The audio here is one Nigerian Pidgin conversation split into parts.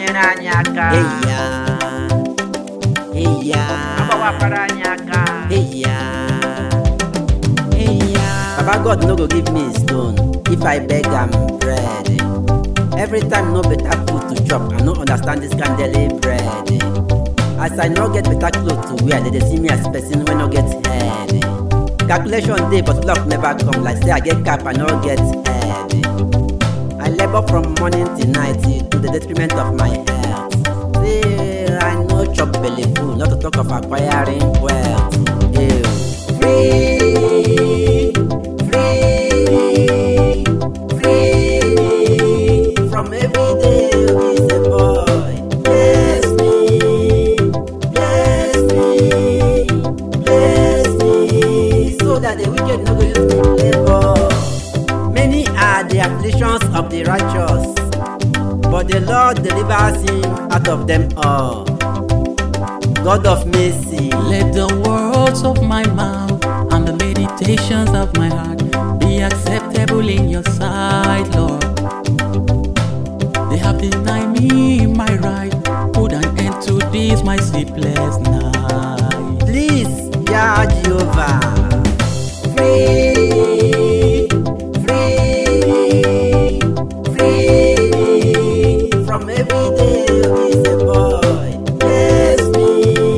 nyere anyị aka. Agbawapara anyị aka. Baba God no go give me stone if I beg am bread. Every time no better food to chop, I no understand this kind daily bread. As I no get better clothes to wear, they see me as person wey no get head. Calculation dey but luck never come, like say I get cap I no get head. I labor from morning till night to the detriment of my health. See, I no chop belly full, not to talk of acquiring wealth. Ew. Free from every day is a boy. Bless me, so that the wicked no go use me play ball. Many are the afflictions of the righteous, but the Lord delivers him out of them all. God of mercy, let the words of my mouth and the meditations of my heart be acceptable in your sight, Lord. They have denied me my right, put an end to this my sleepless night. please, Yah Jehovah. Free from every day is a boy. Bless me,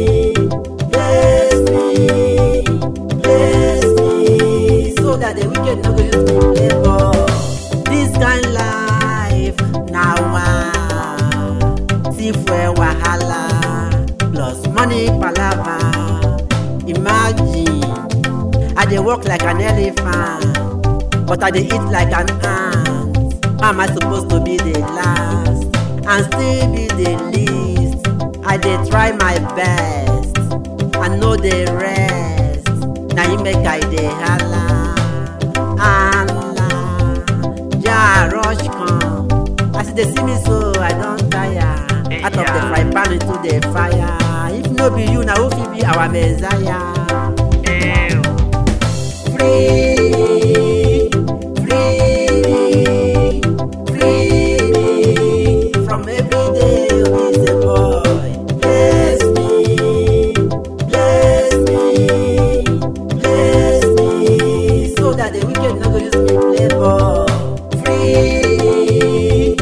so that the wicked no go use me play ball. This kind life now thief where wahala plus money palava. Imagine I dey walk like an elephant, but I dey eat like an ant. How am I supposed to be the last and still be the least? I dey try my best, I no dey rest. Na him make I dey hala. Allah, Jah rush come. As you dey see me so, I don tire. Out of the fry pan into the fire. If no be you, na who fit be our Messiah? Free from every day is a boy. Bless me, so that the wicked no go use me play ball. Free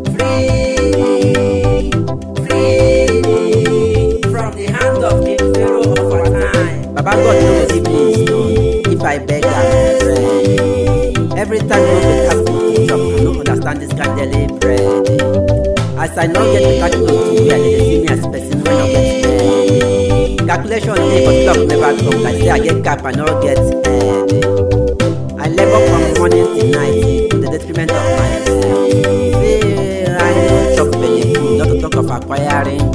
from the hand of King Pharaoh of our time. Baba God no go give me stone if I beg am bread. Every time no better food to chop, I no understand this kind daily bread. As I no get better clothes to wear, they see me as person wey no get head. Calculation dey but luck never come, like say I get cap I no get head. I labor from morning till night to the detriment of my health. See, I no chop belly full, not to talk of acquiring